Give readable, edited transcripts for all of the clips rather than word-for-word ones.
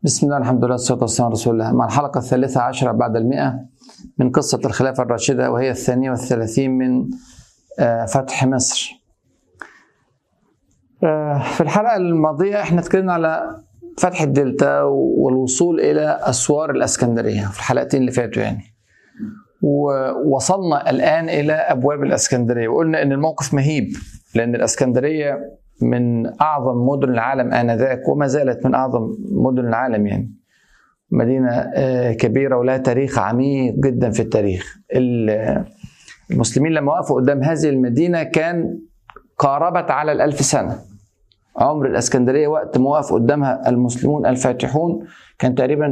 بسم الله الحمد لله والصلاة والسلام على رسول الله. مع الحلقة 13 بعد 100 من قصة الخلافة الراشدة، وهي 32 من فتح مصر. في الحلقة الماضية احنا اتكلمنا على فتح الدلتا والوصول إلى أسوار الإسكندرية في الحلقتين اللي فاتوا يعني، ووصلنا الآن إلى أبواب الإسكندرية، وقلنا إن الموقف مهيب لأن الإسكندرية من أعظم مدن العالم آنذاك، وما زالت من أعظم مدن العالم يعني، مدينة كبيرة ولها تاريخ عميق جدا في التاريخ. المسلمين لما وقفوا قدام هذه المدينة كان قاربت على 1000 سنة. عمر الإسكندرية وقت ما وقف قدامها المسلمون الفاتحون كان تقريبا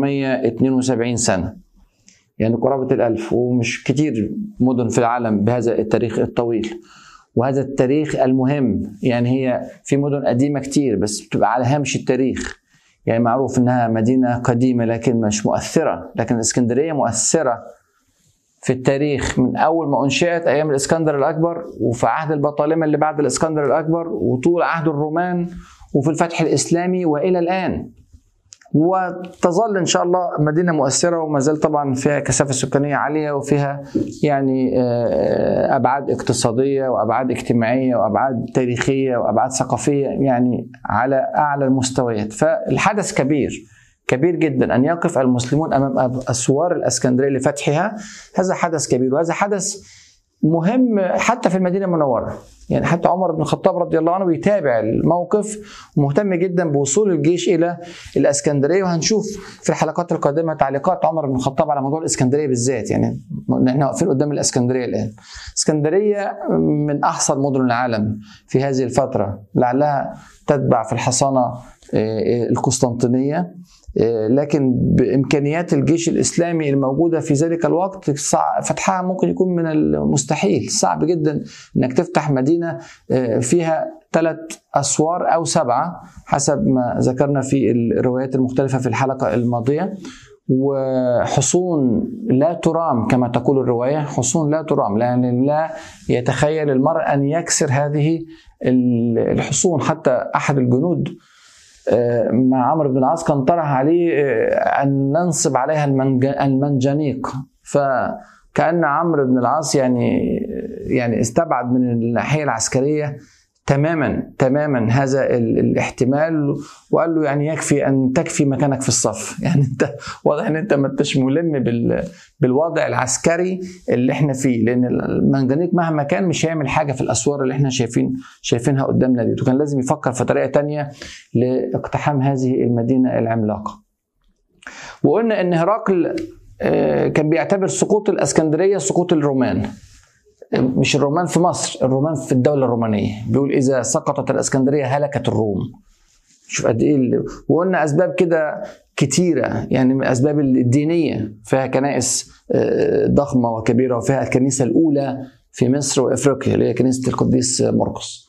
972 سنة، يعني قرابة 1000، ومش كتير مدن في العالم بهذا التاريخ الطويل وهذا التاريخ المهم. يعني هي في مدن قديمة كتير بس بتبقى على هامش التاريخ، يعني معروف انها مدينة قديمة لكن مش مؤثرة، لكن الإسكندرية مؤثرة في التاريخ من أول ما أنشئت أيام الإسكندر الأكبر، وفي عهد البطالمة اللي بعد الإسكندر الأكبر، وطول عهد الرومان، وفي الفتح الإسلامي وإلى الآن. وتظل إن شاء الله مدينة مؤثرة، وما زال طبعا فيها كثافة سكانية عالية، وفيها يعني أبعاد اقتصادية وأبعاد اجتماعية وأبعاد تاريخية وأبعاد ثقافية، يعني على أعلى المستويات. فالحدث كبير جدا أن يقف المسلمون أمام أسوار الإسكندرية لفتحها. هذا حدث كبير، وهذا حدث مهم حتى في المدينة المنورة. يعني حتى عمر بن الخطاب رضي الله عنه بيتابع الموقف ومهتم جدا بوصول الجيش إلى الإسكندرية، وهنشوف في الحلقات القادمة تعليقات عمر بن الخطاب على موضوع الإسكندرية بالذات. يعني احنا واقفين قدام الإسكندرية الآن. الإسكندرية من أحسن مدن العالم في هذه الفترة، لعلها تتبع في الحصانة القسطنطينية، لكن بإمكانيات الجيش الإسلامي الموجودة في ذلك الوقت فتحها ممكن يكون من المستحيل. صعب جدا أنك تفتح مدينة فيها 3 أسوار أو 7 حسب ما ذكرنا في الروايات المختلفة في الحلقة الماضية، وحصون لا ترام كما تقول الرواية، حصون لا ترام، يعني لا يتخيل المرء أن يكسر هذه الحصون. حتى أحد الجنود مع عمرو بن العاص كان طرح عليه أن ننصب عليها المنجنيق، فكأن عمرو بن العاص يعني استبعد من الناحية العسكرية تماما هذا الاحتمال، وقال له يعني يكفي أن تكفي مكانك في الصف. يعني انت واضح ان انت ما انتش ملم بالوضع العسكري اللي احنا فيه، لان المنجنيق مهما كان مش هيعمل حاجة في الأسوار اللي احنا شايفينها قدامنا دي، وكان لازم يفكر في طريقة تانية لاقتحام هذه المدينة العملاقة. وقلنا ان هرقل كان بيعتبر سقوط الإسكندرية سقوط الرومان، مش الرومان في مصر، الرومان في الدولة الرومانية. بيقول إذا سقطت الإسكندرية هلكت الروم. شوف قد إيه. وقلنا أسباب كده كتيرة، يعني من الأسباب الدينية، فيها كنائس ضخمة وكبيرة، وفيها الكنيسة الأولى في مصر وإفريقيا اللي هي كنيسة القديس مرقس،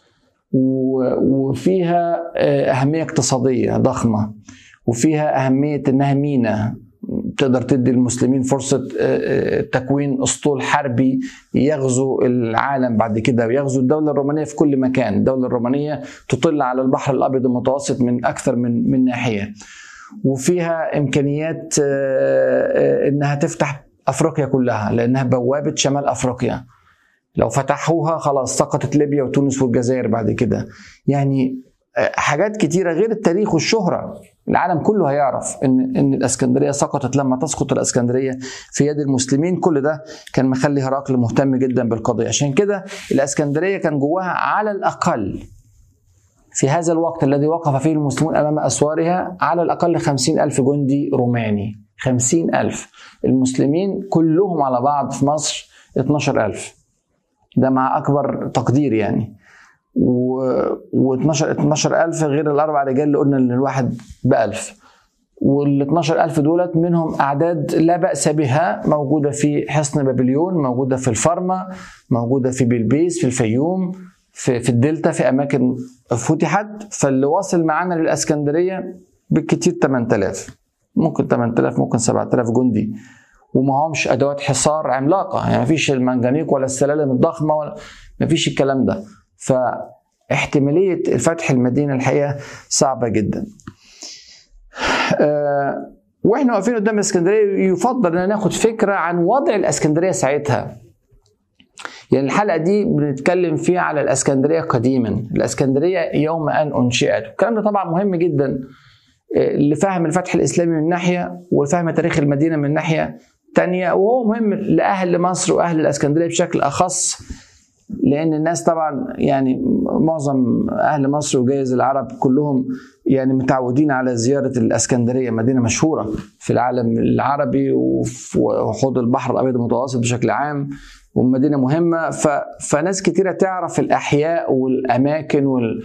وفيها أهمية اقتصادية ضخمة، وفيها أهمية إنها ميناء تقدر تدي المسلمين فرصة تكوين أسطول حربي يغزو العالم بعد كده، ويغزو الدولة الرومانية في كل مكان. الدولة الرومانية تطل على البحر الأبيض المتوسط من أكثر من ناحية، وفيها إمكانيات إنها تفتح أفريقيا كلها، لأنها بوابة شمال أفريقيا. لو فتحوها خلاص سقطت ليبيا وتونس والجزائر بعد كده. يعني حاجات كتيرة غير التاريخ والشهرة. العالم كله هيعرف ان الإسكندرية سقطت. لما تسقط الإسكندرية في يد المسلمين، كل ده كان مخلي هرقل مهتم جدا بالقضية. عشان كده الإسكندرية كان جواها على الأقل في هذا الوقت الذي وقف فيه المسلمون أمام أسوارها على الأقل 50,000 جندي روماني. 50,000. المسلمين كلهم على بعض في مصر 12,000، ده مع أكبر تقدير يعني. و12,000 غير الأربع رجال اللي قلنا ان الواحد ب1000. وال12,000 دولت منهم أعداد لا بأس بها، موجودة في حصن بابليون، موجودة في الفرما، موجودة في بلبيس، في الفيوم، في الدلتا، في أماكن فتحت. فاللي واصل معانا للإسكندرية بالكتير 8,000، ممكن 8,000، ممكن 7,000 جندي، ومعهمش أدوات حصار عملاقة، يعني مفيش المنجنيق ولا السلالم الضخمة ولا مفيش الكلام ده. فاحتمالية فتح المدينة الحقيقة صعبة جدا. واحنا واقفين قدام الاسكندريه يفضل ان ناخد فكره عن وضع الاسكندريه ساعتها. يعني الحلقه دي بنتكلم فيها على الاسكندريه قديما، الاسكندريه يوم ان انشئت. الكلام ده طبعا مهم جدا لفهم الفتح الاسلامي من ناحيه، ولفهم تاريخ المدينه من ناحيه تانية، وهو مهم لاهل مصر واهل الاسكندريه بشكل اخص، لان الناس طبعا يعني معظم اهل مصر وجايز العرب كلهم يعني متعودين على زياره الاسكندريه، مدينه مشهوره في العالم العربي وفي حوض البحر الابيض المتوسط بشكل عام، ومدينه مهمه. فناس كتيره تعرف الاحياء والاماكن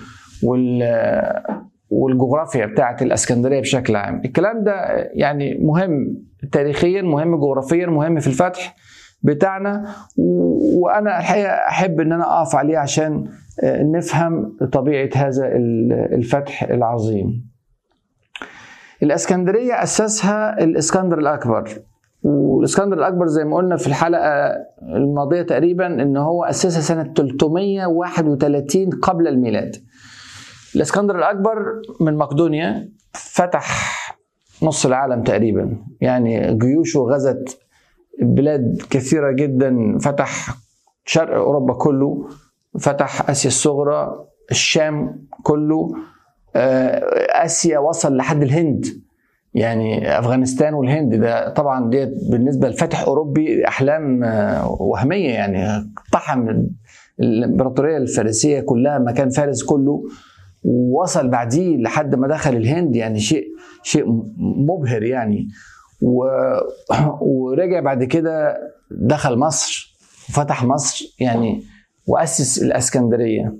والجغرافيا بتاعه الاسكندريه بشكل عام. الكلام ده يعني مهم تاريخيا، مهم جغرافيا، مهم في الفتح بتاعنا، وانا الحقيقه احب ان انا اقف عليه عشان نفهم طبيعه هذا الفتح العظيم. الاسكندريه اسسها الاسكندر الاكبر، والاسكندر الاكبر زي ما قلنا في الحلقه الماضيه تقريبا ان هو اسسها سنه 331 قبل الميلاد. الاسكندر الاكبر من مقدونيا فتح نص العالم تقريبا، يعني جيوشه غزت بلاد كثيرة جدا، فتح شرق أوروبا كله، فتح آسيا الصغرى، الشام كله، آسيا وصل لحد الهند، يعني أفغانستان والهند. ده طبعا دي بالنسبة لفتح أوروبي أحلام وهمية، يعني اقتحم الإمبراطورية الفارسية كلها، مكان فارس كله، ووصل بعديه لحد ما دخل الهند، يعني شيء مبهر يعني. ورجع بعد كده دخل مصر وفتح مصر يعني، وأسس الإسكندرية.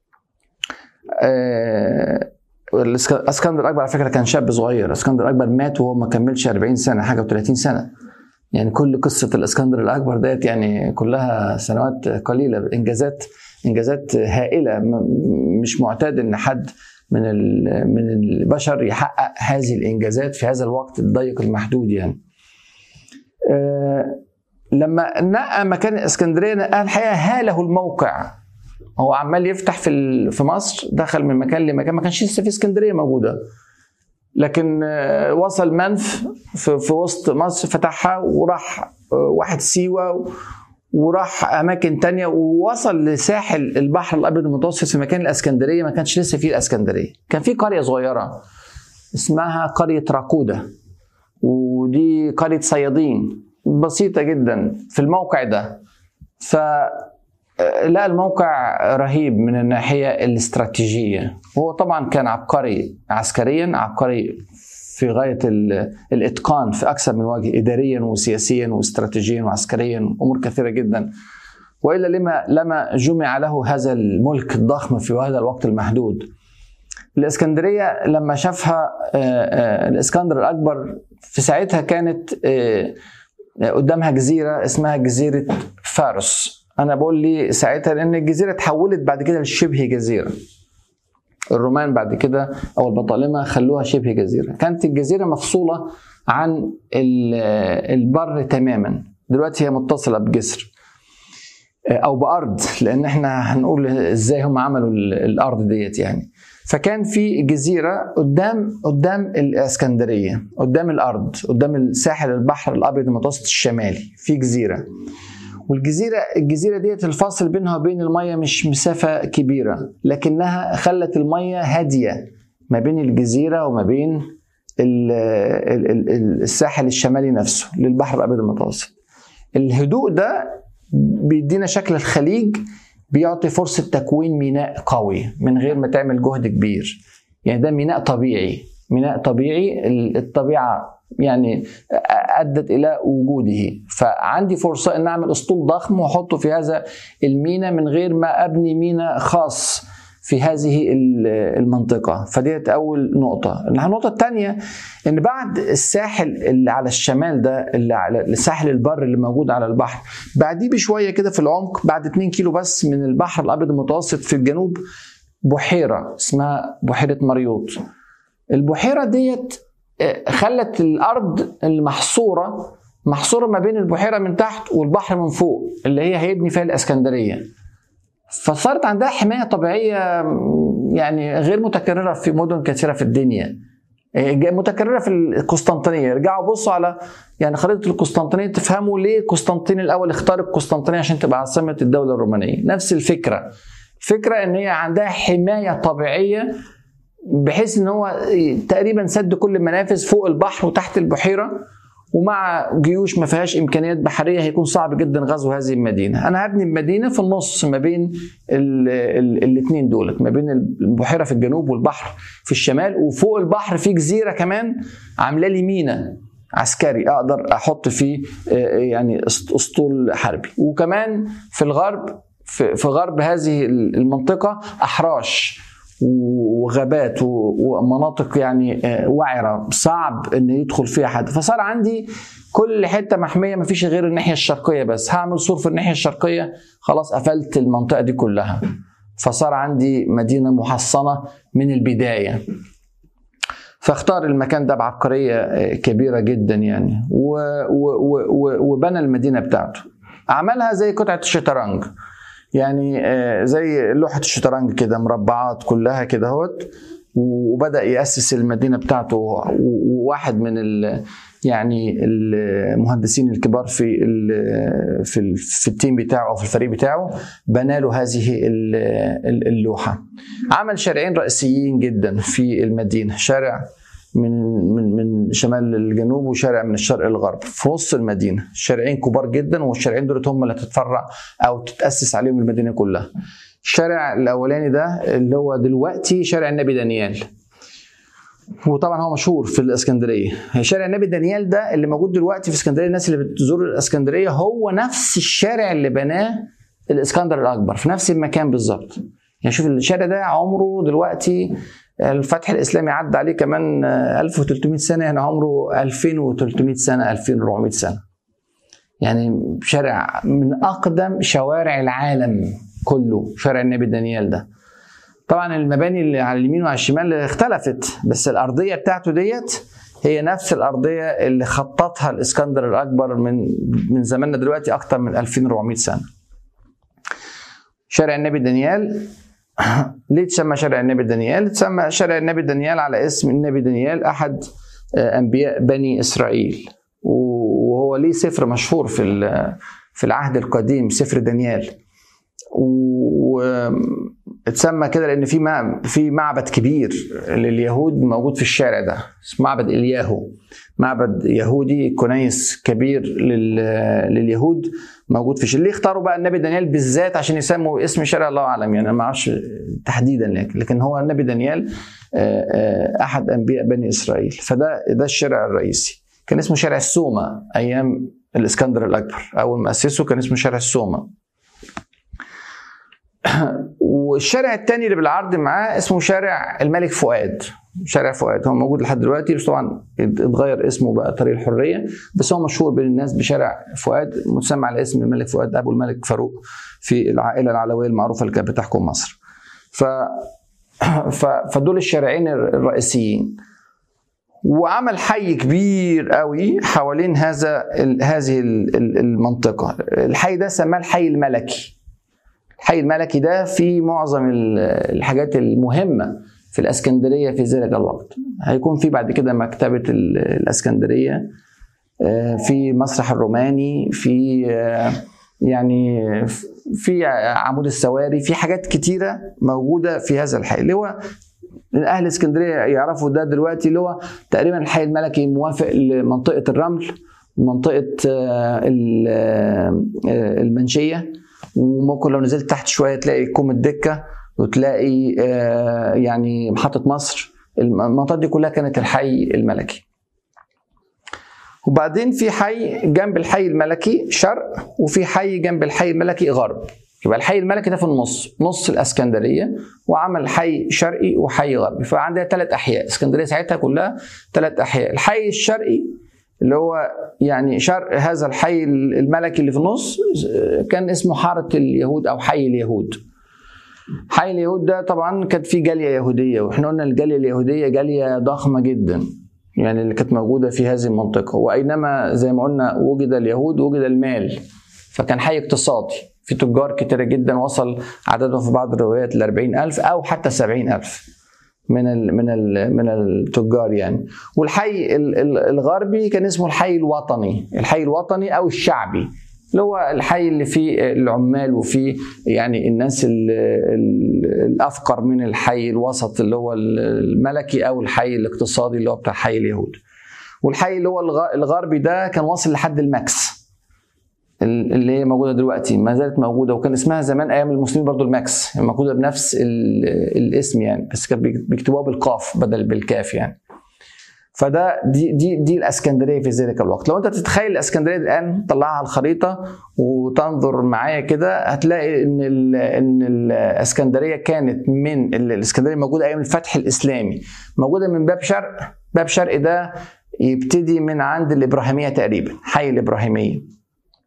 الإسكندر الأكبر على فكرة كان شاب صغير، الإسكندر الأكبر مات وهو ما كملش 40 سنة، حاجة و30 سنة. يعني كل قصة الإسكندر الأكبر ديت يعني كلها سنوات قليلة، إنجازات هائلة، مش معتاد إن حد من البشر يحقق هذه الإنجازات في هذا الوقت الضيق المحدود يعني. لما نقى مكان الإسكندرية نقى الحقيقة هاله الموقع، هو عمال يفتح في مصر، دخل من مكان لمكان، ما كانش لسه في اسكندرية موجودة، لكن وصل منف في وسط مصر فتحها، وراح واحد سيوة، وراح أماكن تانية، ووصل لساحل البحر الأبيض المتوسط في مكان الإسكندرية. ما كانش لسه فيه الإسكندرية، كان في قرية صغيرة اسمها قرية راكودة، ودي قرية صيادين بسيطة جدا في الموقع ده. فلا الموقع رهيب من الناحية الاستراتيجية، وهو طبعا كان عبقري عسكريا، عبقري في غاية الإتقان في أكثر من وجه، إداريا وسياسيا واستراتيجيا وعسكريا، أمور كثيرة جدا. وإلا لما جمع له هذا الملك الضخم في هذا الوقت المحدود. الإسكندرية لما شافها الإسكندر الأكبر في ساعتها كانت قدامها جزيرة اسمها جزيرة فارس. أنا بقول لي ساعتها لأن الجزيرة تحولت بعد كده لشبه جزيرة، الرومان بعد كده أو البطالمة خلوها شبه جزيرة. كانت الجزيرة مفصولة عن البر تماما، دلوقتي هي متصلة بجسر أو بأرض، لأن احنا هنقول إزاي هم عملوا الأرض ديت يعني. فكان في جزيرة قدام الإسكندرية، قدام الأرض، قدام الساحل البحر الأبيض المتوسط الشمالي، في جزيرة. والجزيرة ديت الفاصل بينها وبين المية مش مسافة كبيرة، لكنها خلت المية هادية ما بين الجزيرة وما بين الساحل الشمالي نفسه للبحر الأبيض المتوسط. الهدوء ده بيدينا شكل الخليج، بيعطي فرصة تكوين ميناء قوي من غير ما تعمل جهد كبير. يعني ده ميناء طبيعي الطبيعة يعني أدت إلى وجوده، فعندي فرصة أن أعمل أسطول ضخم وأحطه في هذا الميناء من غير ما أبني ميناء خاص في هذه المنطقة. فديت أول نقطة. النقطة الثانية أن بعد الساحل اللي على الشمال ده، اللي على الساحل البر اللي موجود على البحر، بعديه بشوية كده في العمق، بعد 2 كيلو بس من البحر الأبيض المتوسط في الجنوب، بحيرة اسمها بحيرة مريوط. البحيرة ديت خلت الأرض المحصورة ما بين البحيرة من تحت والبحر من فوق، اللي هي هيبني فيها الإسكندرية. فصارت عندها حماية طبيعية يعني غير متكررة في مدن كثيرة في الدنيا. متكرره في القسطنطينيه. ارجعوا بصوا على يعني خريطه القسطنطينيه تفهموا ليه قسطنطين الاول اختار القسطنطينيه عشان تبقى عاصمه الدوله الرومانيه. نفس الفكره، الفكره ان هي عندها حمايه طبيعيه بحيث ان هو تقريبا سد كل المنافذ فوق البحر وتحت البحيره، ومع جيوش ما فيهاش امكانيات بحريه هيكون صعب جدا غزو هذه المدينه. انا هبني المدينه في النص ما بين الاثنين دولت، ما بين البحيره في الجنوب والبحر في الشمال، وفوق البحر في جزيره كمان عامله لي ميناء عسكري اقدر احط فيه يعني اسطول حربي. وكمان في الغرب، في غرب هذه المنطقه احراش وغابات ومناطق يعني وعرة صعب ان يدخل فيها حد، فصار عندي كل حته محميه مفيش غير الناحيه الشرقيه بس. هعمل سور في الناحيه الشرقيه خلاص قفلت المنطقه دي كلها، فصار عندي مدينه محصنه من البدايه. فاختار المكان ده بعبقريه كبيره جدا يعني، وبنى المدينه بتاعته. عملها زي قطعه الشطرنج، يعني زي لوحة الشطرنج كده مربعات كلها كده اهوت، وبدأ يأسس المدينة بتاعته. وواحد من يعني المهندسين الكبار في التيم بتاعه او في الفريق بتاعه بنى له هذه اللوحة. عمل شارعين رئيسيين جدا في المدينة، شارع من شمال للجنوب وشارع من الشرق للغرب في وسط المدينه. شارعين كبار جدا، والشارعين دول هم اللي تتفرع او تتاسس عليهم المدينه كلها. الشارع الاولاني ده اللي هو دلوقتي شارع النبي دانيال، وطبعا هو مشهور في الاسكندريه. شارع النبي دانيال ده اللي موجود دلوقتي في اسكندريه، الناس اللي بتزور الاسكندريه هو نفس الشارع اللي بناه الاسكندر الاكبر في نفس المكان بالظبط. يعني شوف الشارع ده عمره دلوقتي الفتح الاسلامي عدى عليه كمان 1300 سنه، يعني عمره 2300 سنه 2400 سنه. يعني شارع من اقدم شوارع العالم كله شارع النبي دانيال ده. طبعا المباني اللي على اليمين وعلى الشمال اختلفت، بس الارضيه بتاعته ديت هي نفس الارضيه اللي خططها الاسكندر الاكبر من زماننا دلوقتي اكتر من 2400 سنه. شارع النبي دانيال ليه تسمى شارع النبي دانيال؟ تسمى شارع النبي دانيال على اسم النبي دانيال أحد أنبياء بني إسرائيل، وهو ليه سفر مشهور في العهد القديم، سفر دانيال. واتسمى كده لأن في معبد كبير لليهود موجود في الشارع ده اسمه معبد إلياهو، معبد يهودي كنيس كبير لليهود موجود في ليه اختاروا بقى النبي دانيال بالذات عشان يسموا اسم شارع؟ الله اعلم، يعني انا ما اعرفش تحديدا، لكن هو النبي دانيال احد انبياء بني اسرائيل. ده الشارع الرئيسي. كان اسمه شارع السومه ايام الاسكندر الاكبر، اول ما اسسه كان اسمه شارع السومه. والشارع الثاني اللي بالعرض معاه اسمه شارع الملك فؤاد. شارع فؤاد هو موجود لحد دلوقتي، بس طبعا اتغير اسمه بقى طريق الحريه، بس هو مشهور بين الناس بشارع فؤاد، متسمى على اسم الملك فؤاد ابو الملك فاروق في العائله العلويه المعروفه اللي كانت بتحكم مصر. فدول الشارعين الرئيسيين. وعمل حي كبير قوي حوالين هذه المنطقه. الحي ده سماه الحي الملكي. الحي الملكي ده في معظم الحاجات المهمة في الاسكندرية في ذلك الوقت. هيكون في بعد كده مكتبة الاسكندرية، في مسرح الروماني، في يعني في عمود السواري، في حاجات كتيرة موجودة في هذا الحي اللي هو أهل اسكندرية يعرفوا ده دلوقتي، اللي هو تقريبا الحي الملكي موافق لمنطقة الرمل ومنطقة المنشية، وممكن لو نزلت تحت شويه تلاقي كوم الدكه وتلاقي يعني محطه مصر. المنطقه دي كلها كانت الحي الملكي. وبعدين في حي جنب الحي الملكي شرق، وفي حي جنب الحي الملكي غرب. يبقى الحي الملكي ده في نص الاسكندريه، وعمل حي شرقي وحي غربي. فعندها 3 احياء. اسكندريه ساعتها كلها 3 احياء. الحي الشرقي اللي هو يعني شرق هذا الحي الملكي اللي في النص كان اسمه حارة اليهود أو حي اليهود. حي اليهود ده طبعا كانت فيه جالية يهودية، واحنا قلنا الجالية اليهودية جالية ضخمة جدا يعني اللي كانت موجودة في هذه المنطقة. وأينما زي ما قلنا وجد اليهود وجد المال، فكان حي اقتصادي في تجار كتيرة جدا، وصل عددهم في بعض الروايات ل40,000 أو حتى 70,000 من التجار يعني. والحي الغربي كان اسمه الحي الوطني او الشعبي، اللي هو الحي اللي فيه العمال وفيه يعني الناس الافقر من الحي الوسط اللي هو الملكي، او الحي الاقتصادي اللي هو بتاع حي اليهود. والحي اللي هو الغربي ده كان واصل لحد الماكس اللي هي موجوده دلوقتي، ما زالت موجوده، وكان اسمها زمان ايام المسلمين برضو الماكس، موجوده بنفس الاسم يعني، بس كان بيكتبوها بالقاف بدل بالكاف يعني. فده دي الاسكندريه في ذلك الوقت. لو انت تتخيل الاسكندريه الان، طلعها على الخريطه وتنظر معايا كده، هتلاقي ان الاسكندريه كانت من الاسكندريه موجوده ايام الفتح الاسلامي، موجوده من باب شرق ده يبتدي من عند الابراهيميه تقريبا، حي الابراهيميه.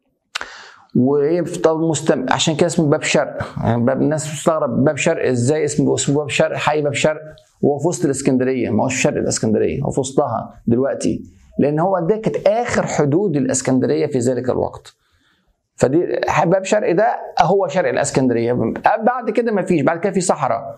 عشان كده اسمه باب شرق، يعني الناس بتستغرب باب شرق ازاي اسمه باب شرق، حي باب شرق، وهو في وسط الاسكندريه، ما هوش شرق الاسكندريه، هو في وسطها دلوقتي، لان هو ده كانت اخر حدود الاسكندريه في ذلك الوقت. فدي باب شرق ده هو شرق الاسكندريه، بعد كده ما فيش، بعد كده في صحراء.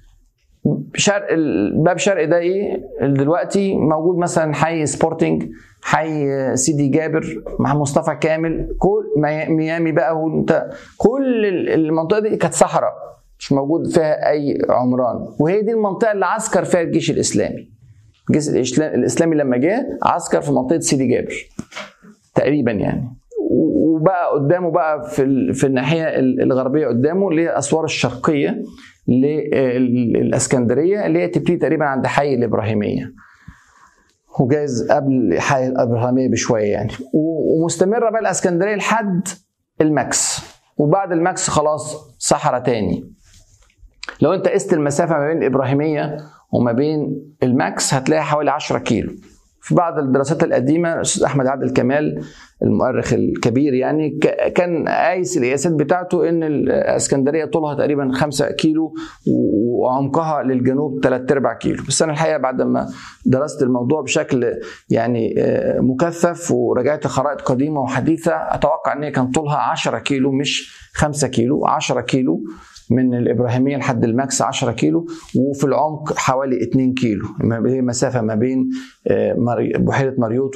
باب شرق ده ايه دلوقتي موجود؟ مثلا حي سبورتنج، حي سيدي جابر مع مصطفى كامل، كل ميامي بقى، وانت كل المنطقه دي كانت صحراء مش موجود فيها اي عمران، وهي دي المنطقه اللي عسكر فيها الجيش الاسلامي. الجيش الاسلامي لما جه عسكر في منطقه سيدي جابر تقريبا يعني. وبقى قدامه بقى في الناحيه الغربيه قدامه اللي هي الاسوار الشرقيه للاسكندريه، اللي هي تبتدي تقريبا عند حي الابراهيميه، وجايز قبل حي الابراهيميه بشويه يعني. ومستمره بقى الاسكندريه لحد الماكس، وبعد الماكس خلاص صحراء تاني. لو انت قست المسافه ما بين الابراهيميه وما بين الماكس هتلاقي حوالي 10 كيلو. في بعض الدراسات القديمه الاستاذ احمد عادل كمال المؤرخ الكبير يعني كان قايس القياسات بتاعته ان الاسكندريه طولها تقريبا 5 كيلو وعمقها للجنوب 3/4 كيلو. بس انا الحقيقه بعد ما درست الموضوع بشكل يعني مكثف ورجعت خرائط قديمه وحديثه، اتوقع ان هي كان طولها 10 كيلو مش 5 كيلو، 10 كيلو من الابراهيميه لحد الماكس 10 كيلو، وفي العمق حوالي 2 كيلو، هي مسافه ما بين بحيره مريوط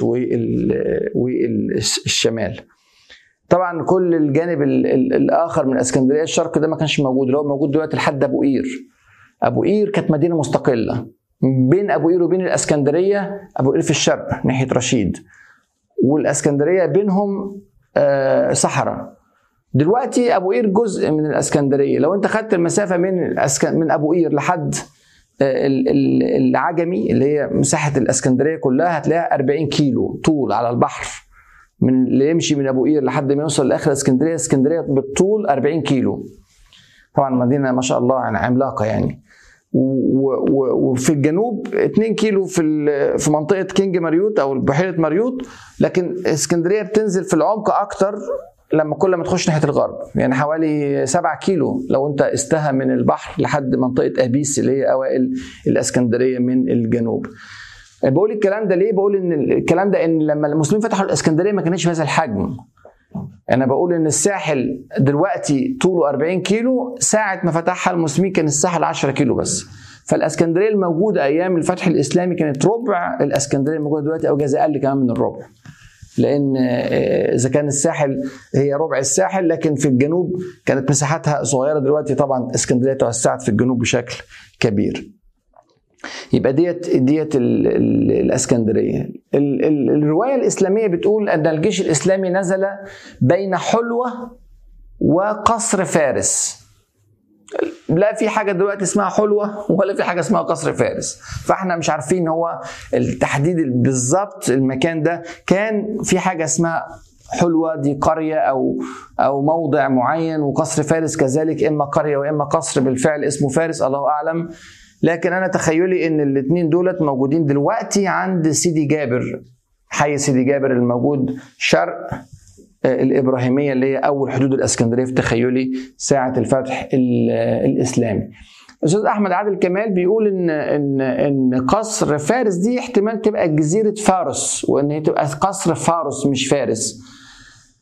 والشمال. طبعا كل الجانب الاخر من اسكندريه الشرق ده ما كانش موجود، اللي هو موجود دلوقتي لحد ابو قير. ابو قير كانت مدينه مستقله، بين ابو قير وبين الاسكندريه ابو قير في الشرق ناحيه رشيد، والاسكندريه بينهم صحراء. دلوقتي ابو قير جزء من الاسكندريه. لو انت خدت المسافه من ابو قير لحد العجمي اللي هي مساحه الاسكندريه كلها، هتلاقيها 40 كيلو طول على البحر، من اللي يمشي من ابو قير لحد ما يوصل لاخر اسكندريه بالطول 40 كيلو. طبعا مدينه ما شاء الله يعني عملاقه يعني. وفي الجنوب 2 كيلو في منطقه كينج مريوط او بحيره مريوط، لكن اسكندريه بتنزل في العمق اكتر لما كل ما تخش ناحيه الغرب، يعني حوالي 7 كيلو لو انت قستها من البحر لحد منطقه ابيس اللي هي اوائل الاسكندريه من الجنوب. بقول الكلام ده ليه؟ بقول ان الكلام ده ان لما المسلمين فتحوا الاسكندريه ما كانتش بهذا الحجم. انا بقول ان الساحل دلوقتي طوله 40 كيلو، ساعه ما فتحها المسلمين كان الساحل 10 كيلو بس. فالاسكندريه الموجوده ايام الفتح الاسلامي كانت ربع الاسكندريه الموجوده دلوقتي، او جاز اقل كمان من الربع، لان اذا كان الساحل هي ربع الساحل، لكن في الجنوب كانت مساحتها صغيره. دلوقتي طبعا اسكندريه توسعت في الجنوب بشكل كبير. يبقى ديت الاسكندريه. الروايه الاسلاميه بتقول ان الجيش الاسلامي نزل بين حلوه وقصر فارس. لا في حاجه دلوقتي اسمها حلوه ولا في حاجه اسمها قصر فارس، فاحنا مش عارفين هو التحديد بالظبط المكان ده. كان في حاجه اسمها حلوه دي قريه او موضع معين، وقصر فارس كذلك، اما قريه واما قصر بالفعل اسمه فارس، الله اعلم. لكن انا تخيلي ان الاثنين دولت موجودين دلوقتي عند سيدي جابر، حي سيدي جابر الموجود شرق الابراهيميه اللي هي اول حدود الاسكندريه في تخيلي ساعه الفتح الاسلامي. الاستاذ احمد عادل كمال بيقول ان قصر فارس دي احتمال تبقى جزيره فارس، وان هي تبقى قصر فارس مش فارس.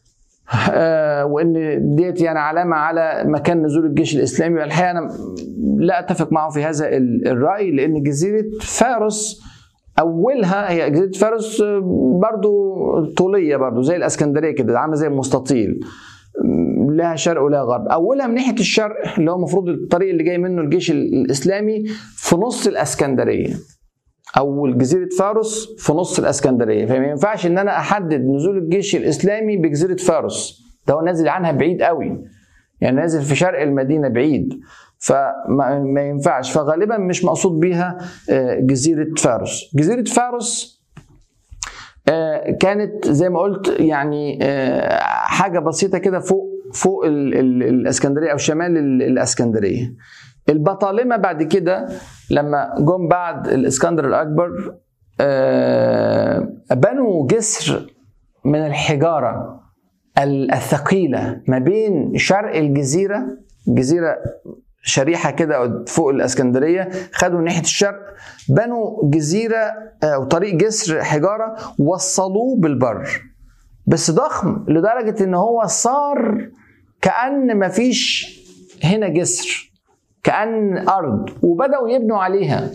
وان ديت يعني علامه على مكان نزول الجيش الاسلامي. والحقيقه انا لا اتفق معه في هذا الراي، لان جزيره فارس اولها، هي جزيره فارس برضو طوليه، برضو زي الاسكندريه كده، عامله زي المستطيل، لها شرق ولها غرب. اولها من ناحيه الشرق اللي هو المفروض الطريق اللي جاي منه الجيش الاسلامي في نص الاسكندريه، اول جزيره فارس في نص الاسكندريه، فما ينفعش ان انا احدد نزول الجيش الاسلامي بجزيره فارس، ده هو نازل عنها بعيد قوي، يعني نازل في شرق المدينه بعيد، فما ينفعش. فغالبا مش مقصود بيها جزيره فارس. جزيره فارس كانت زي ما قلت يعني حاجه بسيطه كده فوق الاسكندريه او شمال الاسكندريه. البطالمه بعد كده لما جم بعد الاسكندر الاكبر بنوا جسر من الحجاره الثقيله ما بين شرق الجزيره، جزيره شريحه كده فوق الاسكندريه، خدوا ناحيه الشرق بنوا جزيره او طريق جسر حجاره وصلوه بالبر، بس ضخم لدرجه ان هو صار كأن مفيش هنا جسر، كأن ارض، وبداوا يبنوا عليها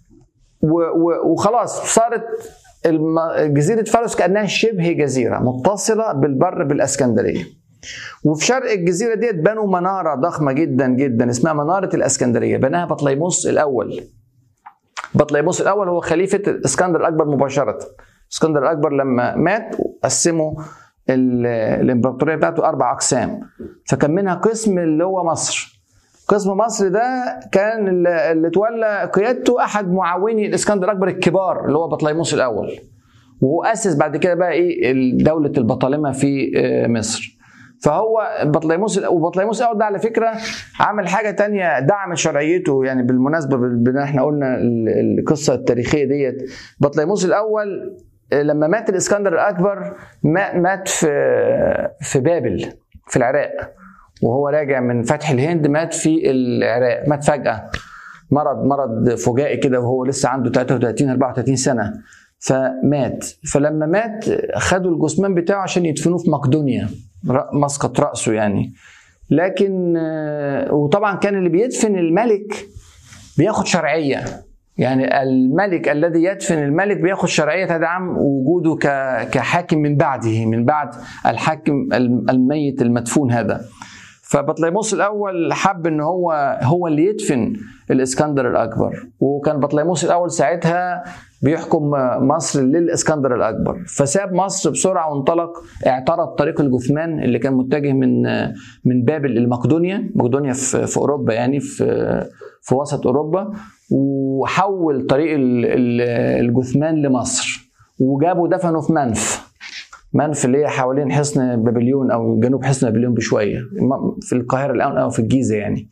وخلاص صارت جزيره فارس كأنها شبه جزيره متصله بالبر بالاسكندريه. وفي شرق الجزيره ديت بنوا مناره ضخمه جدا جدا اسمها مناره الاسكندريه، بناها بطليموس الاول. بطليموس الاول هو خليفه الاسكندر الاكبر مباشره. الاسكندر الاكبر لما مات قسموا الامبراطوريه بتاعته 4 اقسام، فكان منها قسم اللي هو مصر. قسم مصر ده كان اللي تولى قيادته احد معاوني الاسكندر الاكبر الكبار اللي هو بطليموس الاول، وهو اسس بعد كده بقى دوله البطالمه في مصر. فهو بطليموس الاول ده على فكره عمل حاجه تانية دعم شرعيته، يعني بالمناسبه احنا قلنا القصه التاريخيه ديت. بطليموس الاول لما مات الاسكندر الاكبر مات في بابل في العراق، وهو راجع من فتح الهند مات في العراق، مات فجاه، مرض فجائي كده وهو لسه عنده 33 34 سنه فمات. فلما مات خدوا الجثمان بتاعه عشان يدفنوه في مقدونيا، مسقط رأسه يعني. لكن وطبعا كان اللي بيدفن الملك بياخد شرعية، يعني الملك الذي يدفن الملك بياخد شرعية تدعم وجوده كحاكم من بعده، من بعد الحاكم الميت المدفون هذا. فبطليموس الأول حب إن هو اللي يدفن الإسكندر الأكبر، وكان بطليموس الأول ساعتها بيحكم مصر للإسكندر الأكبر، فساب مصر بسرعة وانطلق، اعترض طريق الجثمان اللي كان متجه من بابل لمقدونيا، مقدونيا في أوروبا، يعني في وسط أوروبا، وحول طريق الجثمان لمصر، وجابوا دفنوا في منف اللي هي حوالين حصن بابليون او جنوب حصن بابليون بشويه، في القاهره الان او في الجيزه يعني.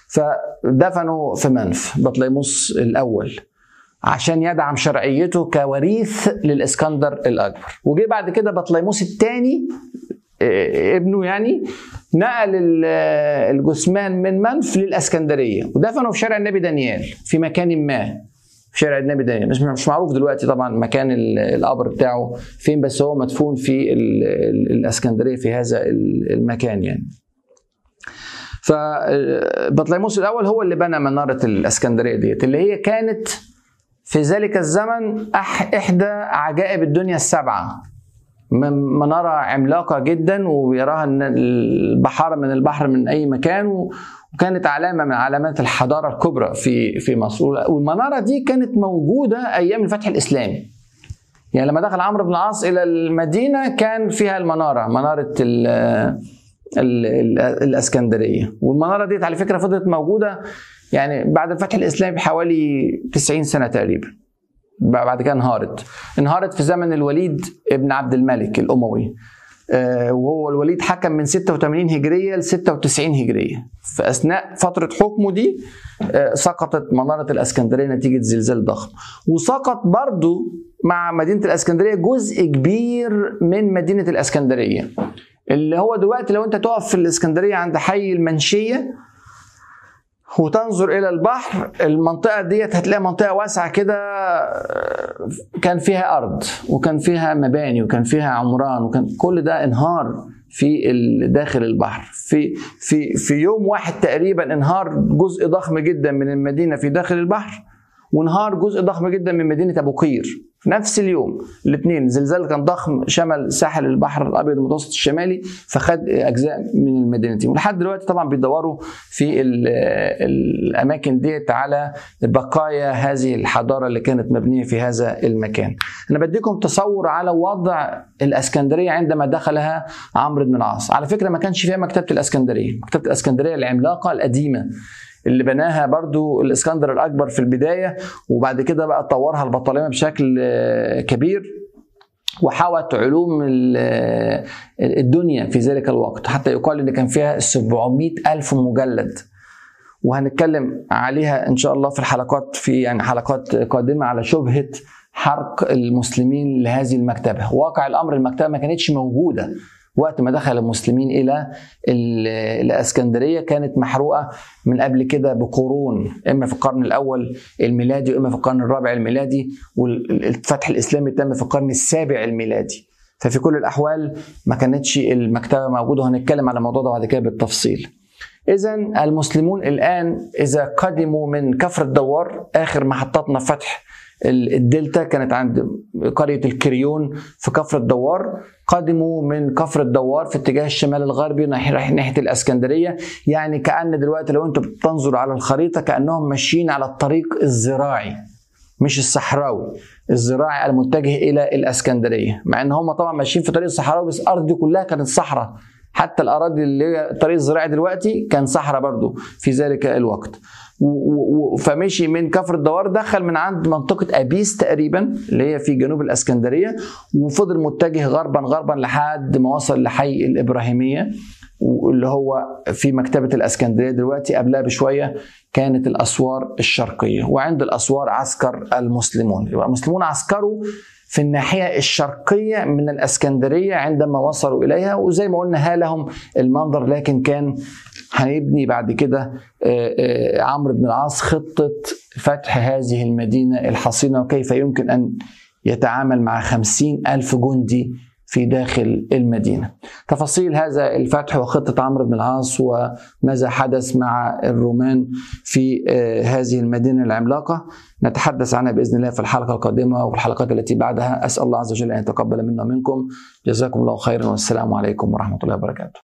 فدفنوا في منف بطليموس الاول عشان يدعم شرعيته كوريث للاسكندر الاكبر. وجي بعد كده بطليموس الثاني ابنه يعني نقل الجثمان من منف للاسكندريه ودفنوا في شارع النبي دانيال في مكان ما، في شارع النبي دانيال، مش معروف دلوقتي طبعا مكان القبر بتاعه فين، بس هو مدفون في الاسكندريه في هذا المكان يعني. فبطليموس الاول هو اللي بنى مناره الاسكندريه ديت، اللي هي كانت في ذلك الزمن احدى عجائب الدنيا السبعه، مناره عملاقه جدا ويراها البحاره من البحر من اي مكان، وكانت علامه من علامات الحضاره الكبرى في مصر. والمناره دي كانت موجوده ايام الفتح الاسلامي، يعني لما دخل عمرو بن العاص الى المدينه كان فيها مناره الاسكندريه. والمناره دي على فكره فضلت موجوده يعني بعد الفتح الاسلامي بحوالي 90 سنه تقريبا، بعد كده انهارت في زمن الوليد ابن عبد الملك الاموي، وهو الوليد حكم من 86 هجريه ل 96 هجريه. في اثناء فتره حكمه دي سقطت مناره الاسكندريه نتيجه زلزال ضخم، وسقط برضو مع مدينه الاسكندريه جزء كبير من مدينه الاسكندريه، اللي هو دلوقتي لو انت تقف في الاسكندريه عند حي المنشيه وتنظر إلى البحر، المنطقة ديت هتلاقي منطقة واسعة كده، كان فيها أرض وكان فيها مباني وكان فيها عمران وكان كل ده انهار في داخل البحر. في يوم واحد تقريبا انهار جزء ضخم جدا من المدينة في داخل البحر، وانهار جزء ضخم جدا من مدينة أبو قير في نفس اليوم. الاثنين زلزال كان ضخم شمل ساحل البحر الأبيض المتوسط الشمالي، فخد أجزاء من المدينتين. ولحد دلوقتي طبعا بيدوروا في الأماكن ديت على بقايا هذه الحضارة اللي كانت مبنية في هذا المكان. أنا بديكم تصور على وضع الإسكندرية عندما دخلها عمرو بن العاص. على فكرة ما كانش فيها مكتبة الإسكندرية، مكتبة الإسكندرية العملاقة القديمة اللي بناها برضو الإسكندر الأكبر في البداية، وبعد كده بقى طورها البطالمة بشكل كبير، وحوت علوم الدنيا في ذلك الوقت، حتى يقال إن كان فيها 700,000 مجلد، وهنتكلم عليها إن شاء الله في الحلقات، في حلقات قادمة، على شبهة حرق المسلمين لهذه المكتبة. واقع الأمر المكتبة ما كانتش موجودة وقت ما دخل المسلمين إلى الإسكندرية، كانت محروقة من قبل كده بقرون، إما في القرن الأول الميلادي وإما في القرن الرابع الميلادي، والفتح الإسلامي تم في القرن السابع الميلادي. ففي كل الأحوال ما كانتش المكتبة موجودة، وهنتكلم على الموضوع ده بعد كده بالتفصيل. إذن المسلمون الآن إذا قدموا من كفر الدوار، آخر محطتنا فتح الدلتا كانت عند قرية الكريون في كفر الدوار، قدموا من كفر الدوار في اتجاه الشمال الغربي ناحية الإسكندرية. يعني كأن دلوقتي لو انتم بتنظروا على الخريطة كأنهم ماشيين على الطريق الزراعي مش الصحراوي، الزراعي المتجه إلى الإسكندرية، مع ان هم طبعا ماشيين في طريق الصحراوي، بس الأرض دي كلها كانت صحراء، حتى الأراضي اللي هي الطريق الزراعي دلوقتي كان صحراء برضو في ذلك الوقت. فمشي من كفر الدوار، دخل من عند منطقة أبيس تقريبا اللي هي في جنوب الإسكندرية، وفضل متجه غربا لحد ما وصل لحي الإبراهيمية، واللي هو في مكتبة الإسكندرية دلوقتي. قبلها بشوية كانت الأسوار الشرقية، وعند الأسوار عسكر المسلمون. يبقى المسلمون عسكروا في الناحية الشرقية من الإسكندرية عندما وصلوا إليها، وزي ما قلنا هالهم المنظر. لكن كان هنبني بعد كده عمرو بن العاص خطة فتح هذه المدينة الحصينة، وكيف يمكن أن يتعامل مع 50,000 جندي في داخل المدينة. تفاصيل هذا الفتح وخطة عمرو بن العاص وماذا حدث مع الرومان في هذه المدينة العملاقة نتحدث عنها بإذن الله في الحلقة القادمة والحلقات التي بعدها. أسأل الله عز وجل أن يتقبل منا ومنكم. جزاكم الله خيرا، والسلام عليكم ورحمة الله وبركاته.